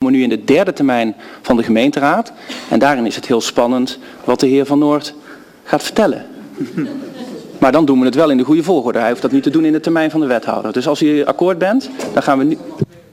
komen nu in de derde termijn van de gemeenteraad. En daarin is het heel spannend wat de heer Van Noort gaat vertellen. Maar dan doen we het wel in de goede volgorde. Hij hoeft dat niet te doen in de termijn van de wethouder. Dus als u akkoord bent, dan gaan we nu...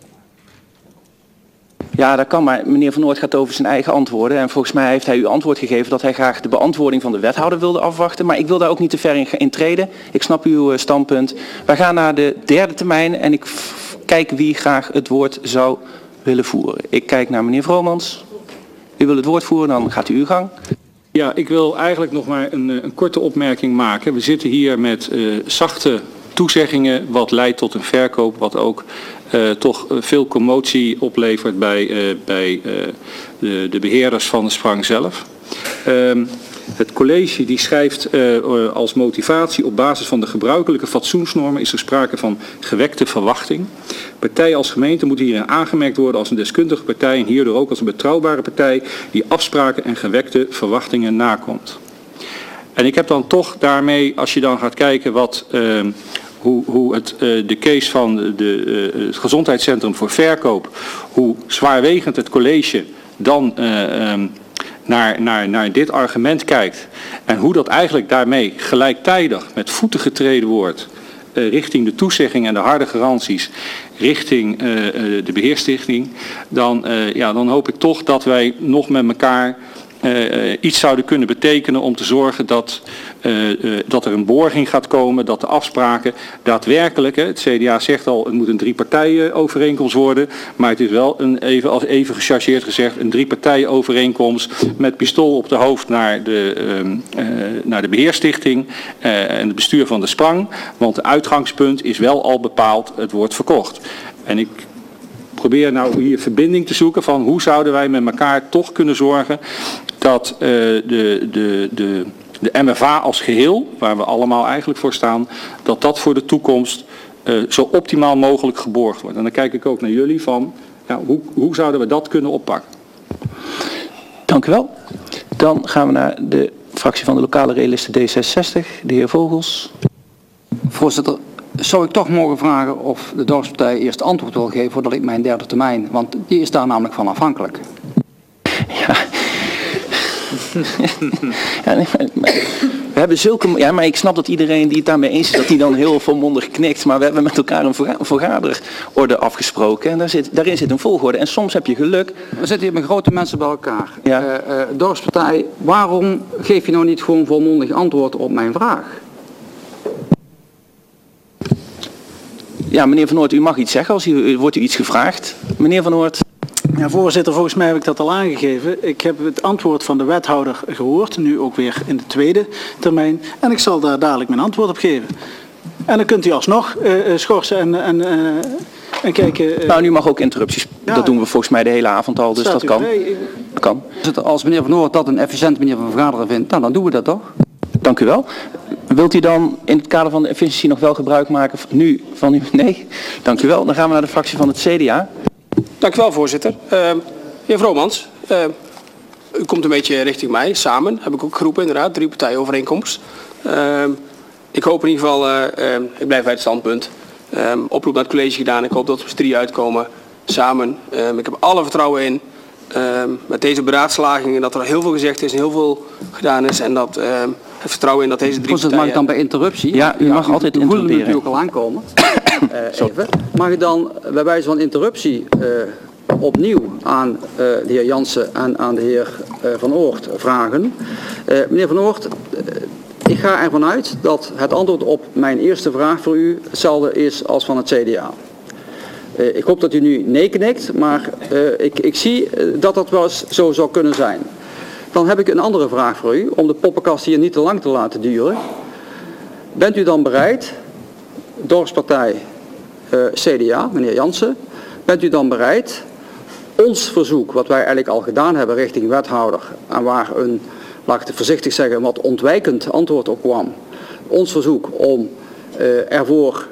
Ja, dat kan, maar meneer Van Noort gaat over zijn eigen antwoorden. En volgens mij heeft hij u antwoord gegeven dat hij graag de beantwoording van de wethouder wilde afwachten. Maar ik wil daar ook niet te ver in treden. Ik snap uw standpunt. Wij gaan naar de derde termijn en ik kijk wie graag het woord zou willen voeren. Ik kijk naar meneer Vromans. U wil het woord voeren, dan gaat u uw gang. Ja, ik wil eigenlijk nog maar een korte opmerking maken. We zitten hier met zachte toezeggingen wat leidt tot een verkoop, wat ook toch veel commotie oplevert bij de beheerders van de Sprang zelf. Het college die schrijft als motivatie: op basis van de gebruikelijke fatsoensnormen is er sprake van gewekte verwachting. Partijen als gemeente moeten hierin aangemerkt worden als een deskundige partij en hierdoor ook als een betrouwbare partij die afspraken en gewekte verwachtingen nakomt. En ik heb dan toch daarmee, als je dan gaat kijken wat... Hoe de case van het gezondheidscentrum voor verkoop, hoe zwaarwegend het college dan naar dit argument kijkt en hoe dat eigenlijk daarmee gelijktijdig met voeten getreden wordt richting de toezegging en de harde garanties richting de beheerstichting, dan hoop ik toch dat wij nog met elkaar iets zouden kunnen betekenen om te zorgen dat er een borging gaat komen, dat de afspraken daadwerkelijk, het CDA zegt al, het moet een 3-partijen overeenkomst worden, maar het is wel even gechargeerd gezegd, een 3-partijen overeenkomst met pistool op de hoofd naar de beheerstichting en het bestuur van de Sprang, want het uitgangspunt is wel al bepaald, het wordt verkocht. En ik probeer nou hier verbinding te zoeken van hoe zouden wij met elkaar toch kunnen zorgen dat de MFA als geheel, waar we allemaal eigenlijk voor staan, dat dat voor de toekomst zo optimaal mogelijk geborgd wordt. En dan kijk ik ook naar jullie van, ja, hoe zouden we dat kunnen oppakken? Dank u wel. Dan gaan we naar de fractie van de lokale realisten D66, de heer Vogels. Voorzitter, zou ik toch mogen vragen of de dorpspartij eerst antwoord wil geven voordat ik mijn derde termijn, want die is daar namelijk van afhankelijk. Ja. Ja, nee, we hebben zulke... Ja, maar ik snap dat iedereen die het daarmee eens is, dat die dan heel volmondig knikt. Maar we hebben met elkaar een vergaderorde afgesproken. En daarin zit een volgorde. En soms heb je geluk. We zitten hier met grote mensen bij elkaar. Ja. Dorpspartij, waarom geef je nou niet gewoon volmondig antwoord op mijn vraag? Ja, meneer Van Noort, u mag iets zeggen. Wordt u iets gevraagd? Meneer Van Noort. Ja, voorzitter, volgens mij heb ik dat al aangegeven. Ik heb het antwoord van de wethouder gehoord, nu ook weer in de tweede termijn. En ik zal daar dadelijk mijn antwoord op geven. En dan kunt u alsnog schorsen en kijken... Nou, nu mag ook interrupties. Ja, dat doen we volgens mij de hele avond al, dus dat kan. Dat kan. Als meneer Van Noort dat een efficiënte manier van vergaderen vindt, dan doen we dat toch? Dank u wel. Wilt u dan in het kader van de efficiëntie nog wel gebruik maken van u? Nee? Dank u wel. Dan gaan we naar de fractie van het CDA. Dank u wel, voorzitter. Heer Vromans, u komt een beetje richting mij. Samen heb ik ook geroepen, inderdaad, 3-partijen overeenkomst. Ik hoop in ieder geval, ik blijf bij het standpunt. Oproep naar het college gedaan. Ik hoop dat we met 3 uitkomen. Samen. Ik heb alle vertrouwen in. Met deze beraadslagingen dat er heel veel gezegd is en heel veel gedaan is. En dat het vertrouwen in dat deze 3 partijen... Mag ik dan bij interruptie? Ja, u mag altijd interrumperen. We voelen natuurlijk al aankomen. Even. Mag ik dan bij wijze van interruptie opnieuw aan de heer Jansen en aan de heer Van Oort vragen. Meneer Van Oort, ik ga ervan uit dat het antwoord op mijn eerste vraag voor u hetzelfde is als van het CDA. Ik hoop dat u nu nee knikt, maar ik zie dat dat wel eens zo zou kunnen zijn. Dan heb ik een andere vraag voor u, om de poppenkast hier niet te lang te laten duren. Bent u dan bereid, dorpspartij CDA, meneer Jansen, bent u dan bereid ons verzoek, wat wij eigenlijk al gedaan hebben richting wethouder, en waar een, laat ik het voorzichtig zeggen, wat ontwijkend antwoord op kwam, ons verzoek om ervoor,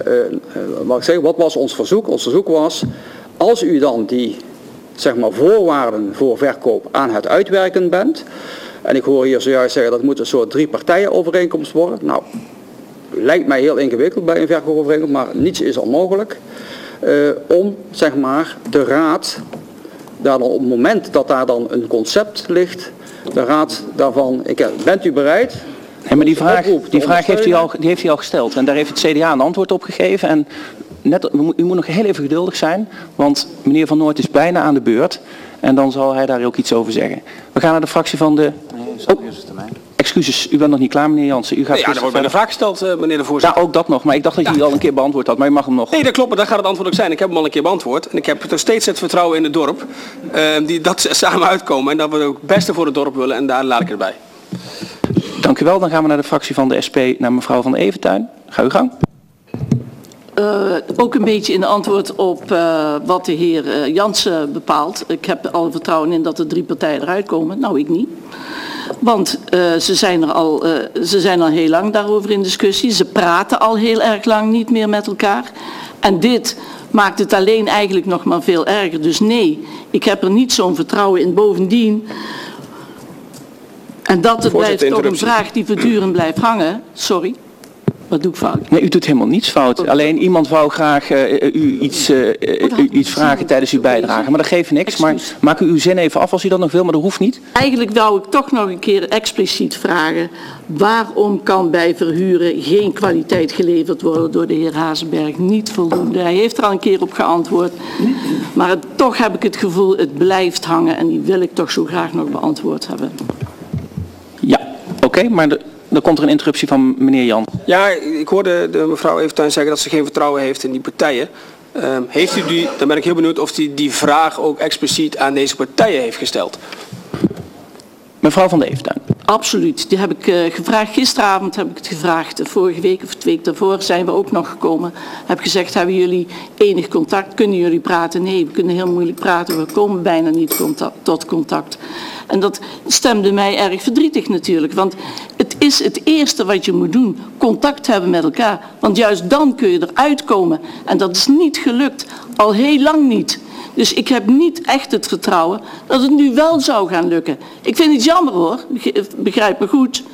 wat was ons verzoek? Ons verzoek was, als u dan die, zeg maar, voorwaarden voor verkoop aan het uitwerken bent, en ik hoor hier zojuist zeggen dat het moet een soort 3-partijen overeenkomst worden. Nou, lijkt mij heel ingewikkeld bij een verkoopovereenkomst, maar niets is onmogelijk. Om, zeg maar, de raad daar dan op het moment dat daar dan een concept ligt, de raad daarvan, bent u bereid? Nee, maar die vraag heeft hij al gesteld en daar heeft het CDA een antwoord op gegeven. En u moet nog heel even geduldig zijn, want meneer Van Noort is bijna aan de beurt en dan zal hij daar ook iets over zeggen. We gaan naar de fractie van de... Excuses, u bent nog niet klaar, meneer Jansen. U gaat er wordt bijna een vraag gesteld, meneer de voorzitter. Ja, ook dat nog, maar ik dacht dat u al een keer beantwoord had, maar u mag hem nog. Nee, dat klopt, maar daar gaat het antwoord ook zijn. Ik heb hem al een keer beantwoord en ik heb nog steeds het vertrouwen in het dorp, die dat samen uitkomen en dat we ook het beste voor het dorp willen en daar laat ik erbij. Dank u wel, dan gaan we naar de fractie van de SP, naar mevrouw Van Eventuin. Ga uw gang. Ook een beetje in antwoord op wat de heer Jansen bepaalt. Ik heb alle vertrouwen in dat er 3 partijen eruit komen. Nou, ik niet. Want ze zijn al heel lang daarover in discussie. Ze praten al heel erg lang niet meer met elkaar. En dit maakt het alleen eigenlijk nog maar veel erger. Dus nee, ik heb er niet zo'n vertrouwen in. Bovendien... En dat het blijft toch een vraag die voortdurend blijft hangen. Sorry, wat doe ik fout? Nee, u doet helemaal niets fout. Alleen iemand wou graag u iets vragen tijdens uw bijdrage. Maar dat geeft niks. Maar maak u uw zin even af als u dat nog wil, maar dat hoeft niet. Eigenlijk wou ik toch nog een keer expliciet vragen. Waarom kan bij verhuren geen kwaliteit geleverd worden door de heer Hazenberg? Niet voldoende. Hij heeft er al een keer op geantwoord. Maar toch heb ik het gevoel, het blijft hangen. En die wil ik toch zo graag nog beantwoord hebben. Ja, oké, maar dan komt er een interruptie van meneer Jan. Ja, ik hoorde de mevrouw Eventuin zeggen dat ze geen vertrouwen heeft in die partijen. Heeft u die, dan ben ik heel benieuwd of u die vraag ook expliciet aan deze partijen heeft gesteld. Mevrouw Van de Eventuin. Absoluut, die heb ik gevraagd. Gisteravond heb ik het gevraagd. Vorige week of het week daarvoor zijn we ook nog gekomen. Heb gezegd, hebben jullie enig contact? Kunnen jullie praten? Nee, we kunnen heel moeilijk praten. We komen bijna niet tot contact. En dat stemde mij erg verdrietig natuurlijk. Want het is het eerste wat je moet doen. Contact hebben met elkaar. Want juist dan kun je eruit komen. En dat is niet gelukt. Al heel lang niet. Dus ik heb niet echt het vertrouwen dat het nu wel zou gaan lukken. Ik vind het jammer hoor. Begrijp me goed.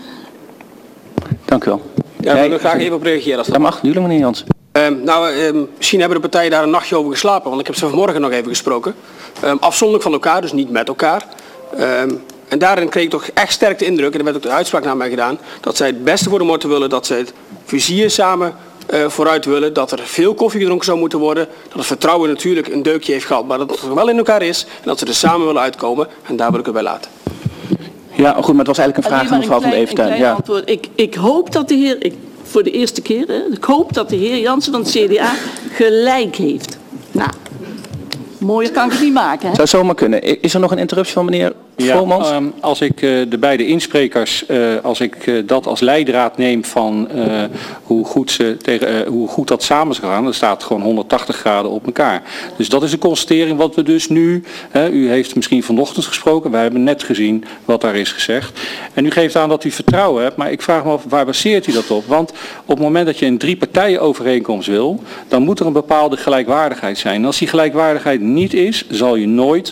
Dank u wel. Ja, ik wil er graag even op reageren. Als dat mag, natuurlijk meneer Jansen. Misschien hebben de partijen daar een nachtje over geslapen. Want ik heb ze vanmorgen nog even gesproken. Afzonderlijk van elkaar, dus niet met elkaar. En daarin kreeg ik toch echt sterk de indruk, en er werd ook de uitspraak naar mij gedaan, dat zij het beste voor de motor willen, dat zij het vizier samen vooruit willen, dat er veel koffie gedronken zou moeten worden, dat het vertrouwen natuurlijk een deukje heeft gehad, maar dat het er wel in elkaar is en dat ze er samen willen uitkomen en daar wil ik het bij laten. Ja, goed, maar het was eigenlijk een vraag aan mevrouw Van de Eventuin. Ja. Antwoord. Ik hoop dat de heer, voor de eerste keer, ik hoop dat de heer Jansen van het CDA gelijk heeft. Nou, mooier kan ik het niet maken. Hè? Zou zomaar kunnen. Is er nog een interruptie van meneer Vromans? Ja, als ik de beide insprekers, als ik dat als leidraad neem van hoe goed dat samen is gegaan, dan staat gewoon 180 graden op elkaar. Dus dat is een constatering wat we dus nu, u heeft misschien vanochtend gesproken, wij hebben net gezien wat daar is gezegd. En u geeft aan dat u vertrouwen hebt, maar ik vraag me af, waar baseert u dat op? Want op het moment dat je een 3 partijen overeenkomst wil, dan moet er een bepaalde gelijkwaardigheid zijn. En als die gelijkwaardigheid niet is, zal je nooit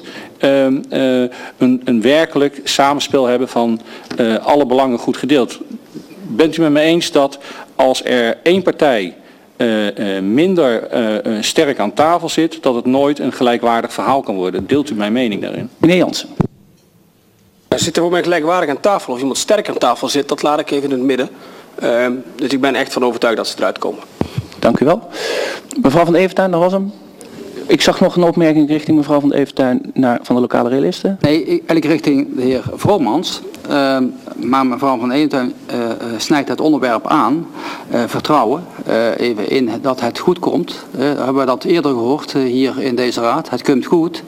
een werkelijk samenspel hebben van alle belangen goed gedeeld. Bent u met me eens dat als er 1 partij minder sterk aan tafel zit, dat het nooit een gelijkwaardig verhaal kan worden? Deelt u mijn mening daarin? Meneer Jansen. Zit er voor mij gelijkwaardig aan tafel of iemand sterk aan tafel zit, dat laat ik even in het midden. Dus ik ben echt van overtuigd dat ze eruit komen. Dank u wel. Mevrouw Van Eventuin, dat was hem. Ik zag nog een opmerking richting mevrouw Van Eventuin van de lokale realisten. Nee, eigenlijk richting de heer Vromans. Maar mevrouw Van Eventuin snijdt het onderwerp aan. Vertrouwen. Even in dat het goed komt. Hebben we dat eerder gehoord hier in deze raad. Het komt goed.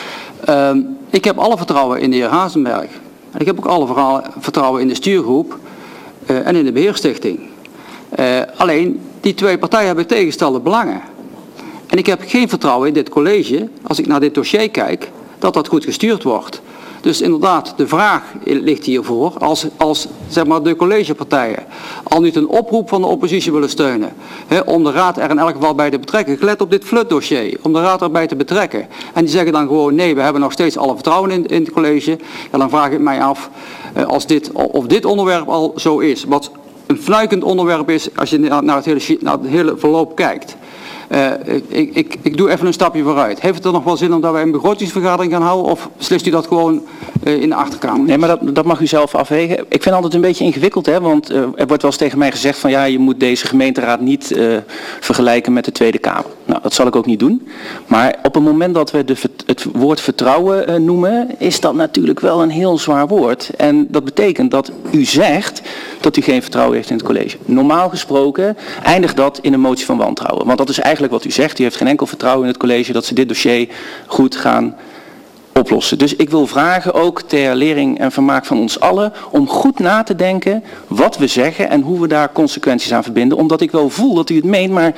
Ik heb alle vertrouwen in de heer Hazenberg. En ik heb ook alle vertrouwen in de stuurgroep en in de beheerstichting. Alleen, die 2 partijen hebben tegenstelde belangen. En ik heb geen vertrouwen in dit college, als ik naar dit dossier kijk, dat dat goed gestuurd wordt. Dus inderdaad, de vraag ligt hiervoor, als zeg maar de collegepartijen al niet een oproep van de oppositie willen steunen, om de raad er in elk geval bij te betrekken, gelet op dit flutdossier, om de raad erbij te betrekken. En die zeggen dan gewoon, nee, we hebben nog steeds alle vertrouwen in het college. Ja, dan vraag ik mij af, of dit onderwerp al zo is, wat een fluikend onderwerp is als je naar het hele verloop kijkt. Ik doe even een stapje vooruit. Heeft het er nog wel zin omdat wij een begrotingsvergadering gaan houden of beslist u dat gewoon in de achterkamer? Nee, maar dat mag u zelf afwegen. Ik vind het altijd een beetje ingewikkeld, hè, want er wordt wel eens tegen mij gezegd van ja, je moet deze gemeenteraad niet vergelijken met de Tweede Kamer. Nou, dat zal ik ook niet doen. Maar op het moment dat we het woord vertrouwen noemen, is dat natuurlijk wel een heel zwaar woord. En dat betekent dat u zegt dat u geen vertrouwen heeft in het college. Normaal gesproken eindigt dat in een motie van wantrouwen. Want dat is eigenlijk wat u zegt. U heeft geen enkel vertrouwen in het college dat ze dit dossier goed gaan oplossen. Dus ik wil vragen, ook ter lering en vermaak van ons allen, om goed na te denken wat we zeggen en hoe we daar consequenties aan verbinden. Omdat ik wel voel dat u het meent, maar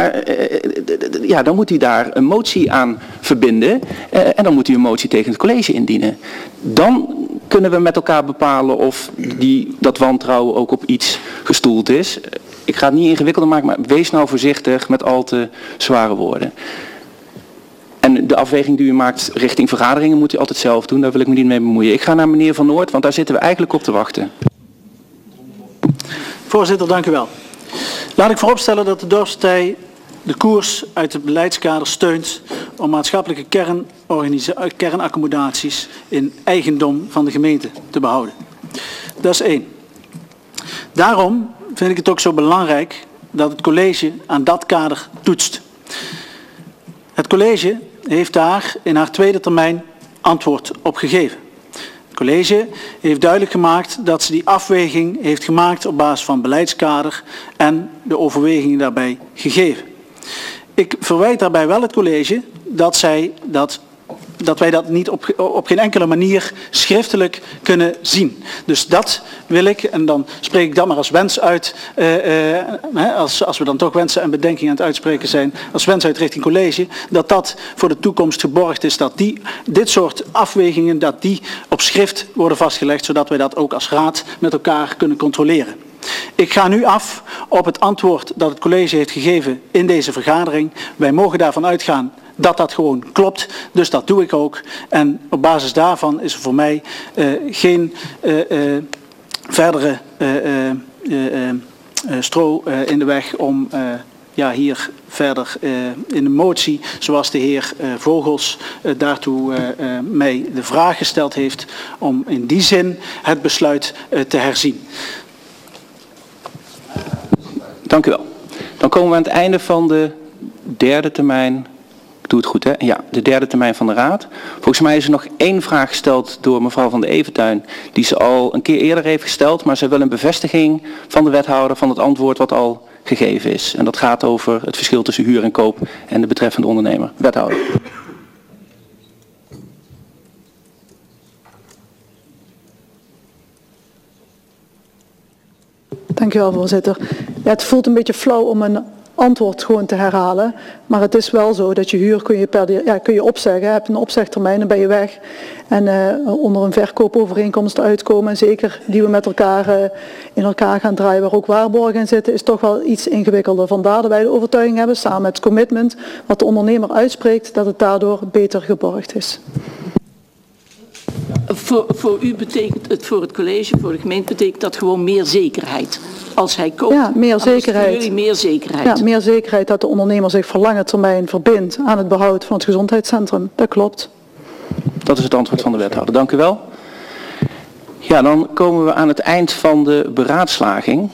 ja, dan moet u daar een motie aan verbinden en dan moet u een motie tegen het college indienen. Dan kunnen we met elkaar bepalen of dat wantrouwen ook op iets gestoeld is. Ik ga het niet ingewikkelder maken, maar wees nou voorzichtig met al te zware woorden. En de afweging die u maakt richting vergaderingen moet u altijd zelf doen. Daar wil ik me niet mee bemoeien. Ik ga naar meneer Van Noort, want daar zitten we eigenlijk op te wachten. Voorzitter, dank u wel. Laat ik vooropstellen dat de dorpspartij de koers uit het beleidskader steunt om maatschappelijke kernaccommodaties in eigendom van de gemeente te behouden. Dat is 1. Daarom vind ik het ook zo belangrijk dat het college aan dat kader toetst. Het college heeft daar in haar tweede termijn antwoord op gegeven. Het college heeft duidelijk gemaakt dat ze die afweging heeft gemaakt op basis van beleidskader en de overwegingen daarbij gegeven. Ik verwijt daarbij wel het college dat wij dat niet op geen enkele manier schriftelijk kunnen zien. Dus dat wil ik, en dan spreek ik dat maar als wens uit, als we dan toch wensen en bedenkingen aan het uitspreken zijn, als wens uit richting college, dat voor de toekomst geborgd is, dat dit soort afwegingen, dat die op schrift worden vastgelegd, zodat wij dat ook als raad met elkaar kunnen controleren. Ik ga nu af op het antwoord dat het college heeft gegeven in deze vergadering. Wij mogen daarvan uitgaan dat dat gewoon klopt, dus dat doe ik ook. En op basis daarvan is er voor mij geen verdere stro in de weg om hier verder in de motie, zoals de heer Vogels daartoe mij de vraag gesteld heeft, om in die zin het besluit te herzien. Dank u wel. Dan komen we aan het einde van de derde termijn. Ik doe het goed, hè? Ja, de derde termijn van de raad. Volgens mij is er nog 1 vraag gesteld door mevrouw Van de Eventuin, die ze al een keer eerder heeft gesteld, maar ze wil een bevestiging van de wethouder van het antwoord wat al gegeven is. En dat gaat over het verschil tussen huur en koop en de betreffende ondernemer. Wethouder. Dank u wel, voorzitter. Ja, het voelt een beetje flauw om een antwoord gewoon te herhalen. Maar het is wel zo dat je huur kun je opzeggen. Heb je een opzegtermijn, dan ben je weg. En onder een verkoopovereenkomst uitkomen, en zeker die we met elkaar in elkaar gaan draaien, waar ook waarborgen in zitten, is toch wel iets ingewikkelder. Vandaar dat wij de overtuiging hebben, samen met het commitment, wat de ondernemer uitspreekt, dat het daardoor beter geborgd is. Voor u betekent het, voor het college, voor de gemeente, betekent dat gewoon meer zekerheid. Als hij koopt, ja, meer zekerheid. Jullie meer zekerheid. Ja, meer zekerheid dat de ondernemer zich voor lange termijn verbindt aan het behoud van het gezondheidscentrum. Dat klopt. Dat is het antwoord van de wethouder. Dank u wel. Ja, dan komen we aan het eind van de beraadslaging.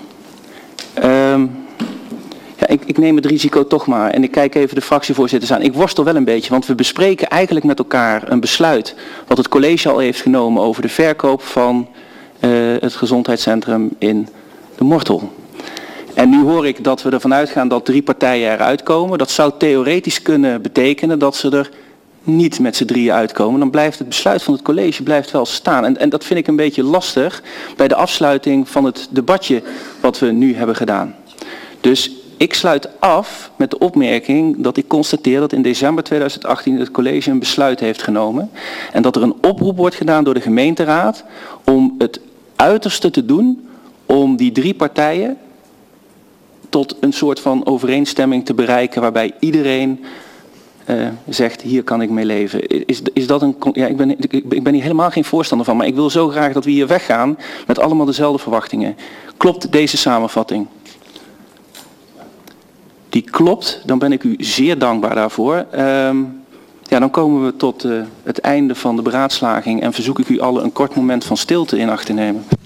Ik neem het risico toch maar en ik kijk even de fractievoorzitters aan. Ik worstel wel een beetje, want we bespreken eigenlijk met elkaar een besluit wat het college al heeft genomen over de verkoop van het gezondheidscentrum in de Mortel. En nu hoor ik dat we ervan uitgaan dat 3 partijen eruit komen. Dat zou theoretisch kunnen betekenen dat ze er niet met z'n 3 uitkomen. Dan blijft het besluit van het college wel staan. En dat vind ik een beetje lastig bij de afsluiting van het debatje wat we nu hebben gedaan. Dus ik sluit af met de opmerking dat ik constateer dat in december 2018 het college een besluit heeft genomen. En dat er een oproep wordt gedaan door de gemeenteraad om het uiterste te doen om die 3 partijen tot een soort van overeenstemming te bereiken waarbij iedereen zegt hier kan ik mee leven. Is dat een, ja, ik ben hier helemaal geen voorstander van, maar ik wil zo graag dat we hier weggaan met allemaal dezelfde verwachtingen. Klopt deze samenvatting? die klopt, dan ben ik u zeer dankbaar daarvoor. Ja, dan komen we tot het einde van de beraadslaging en verzoek ik u allen een kort moment van stilte in acht te nemen.